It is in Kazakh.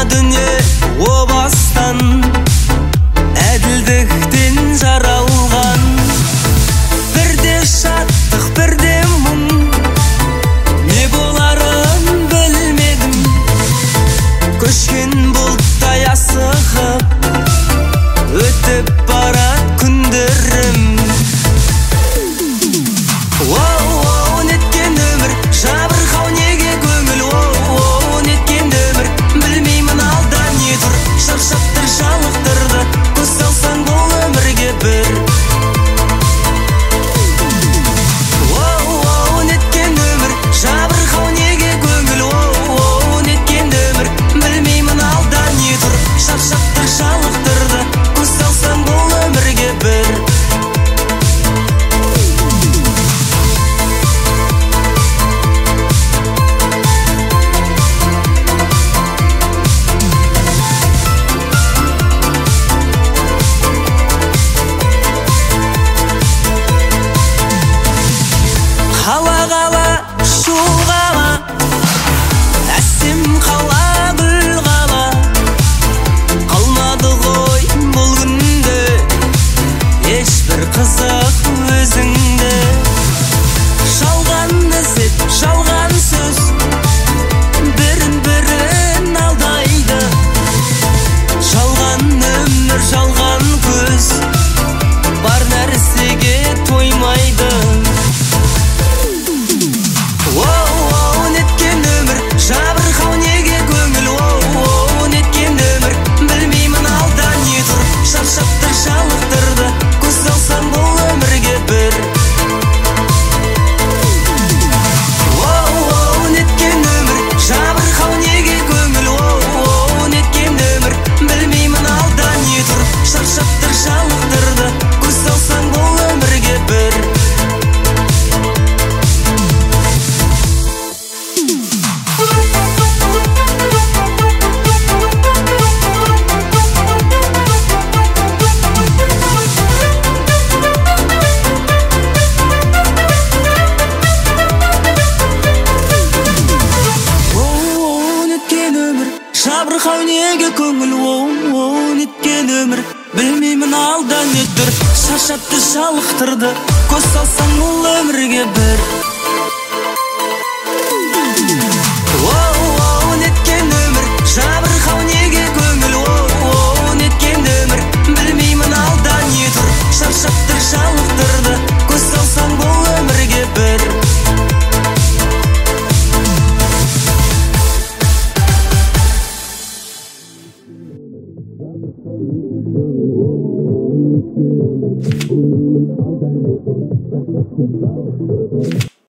дүние о бастан әділдіктен жаралған. Бірде шаттық, бірде мұң, не боларын білмедім. Көшкен бұлттай асығып өтіп барат күндерім. Оу, неткен өмір, жабырқау неге көңіл. Оу, неткен өмір, білмеймін алда не тұр. Шаршаттыр, жалықтырды, көз салсаң бұл өмірге бір. Оу, неткен өмір, жабырқау неге көңіл. Оу, неткен өмір, білмеймін алда не тұр. Шаршаттыр, жалықтырды, көз салсаң бұл өмірге бір. Қала қала, шу қала, әсем қала, гүл қала. Қалмады ғой бұл күнде ешбір қызық өзіңде. Жалған ізет, жалған сөз, бірін алдайды. Жалған өмір, жалған көз, бар нәрсеге тоймайды. Оу, неткен өмір, жабырқау неге көңіл. Оу, неткен өмір, білмеймін алда не тұр. Шаршаттыр, жалықтырды, көз салсаң бұл өмірге бір. Оу, неткен өмір, жабырқау неге көңіл. Оу, неткен өмір, білмеймін алда не тұр. Шаршаттыр, жалықтырды, көз салсаң бұл өмірге бір. Жабырқау неге көңіл. Оу, неткен өмір, білмеймін алда не тұр. Шаршатты, жалықтырды, көз салсаң бұл өмірге бір. Оу, неткен өмір, жабырқау неге көңіл. Оу, неткен өмір, білмеймін алда не тұр. Шаршатты, жалықтырды, көз салсаң бұл өмірге бір.